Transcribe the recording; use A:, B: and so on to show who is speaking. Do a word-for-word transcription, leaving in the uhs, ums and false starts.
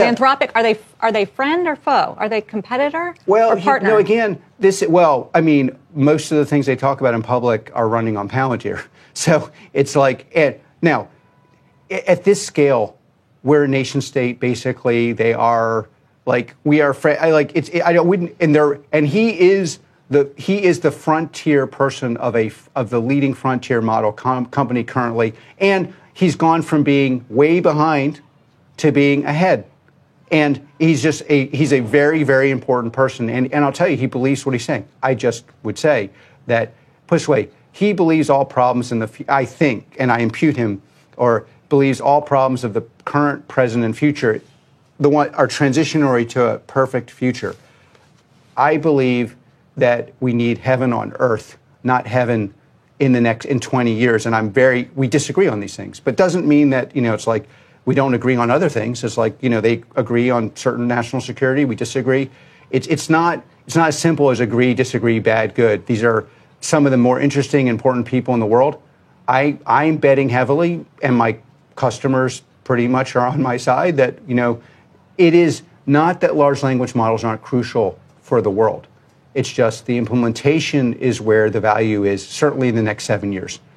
A: Anthropic, are they are they friend or foe? Are they competitor
B: well,
A: or partner?
B: You know, again, this, well, I mean, most of the things they talk about in public are running on Palantir. So it's like, and now, at this scale, we're a nation state, basically. They are, like, we are, fr- I like, it's, I don't, wouldn't, and they're, and he is the, he is the frontier person of a, of the leading frontier model com- company currently. And he's gone from being way behind to being ahead. And he's just a, he's a very, very important person. And, and I'll tell you, he believes what he's saying. I just would say that, put this way, he believes all problems in the, I think, and I impute him, or believes all problems of the current, present, and future, the one are transitionary to a perfect future. I believe that we need heaven on earth, not heaven in the next, in twenty years. And I'm very, we disagree on these things, but doesn't mean that, you know, it's like, we don't agree on other things. It's like, you know, they agree on certain national security. We disagree. It's it's not it's not as simple as agree, disagree, bad, good. These are some of the more interesting, important people in the world. I I'm betting heavily, and my customers pretty much are on my side, that, you know, it is not that large language models aren't crucial for the world. It's just the implementation is where the value is, certainly in the next seven years.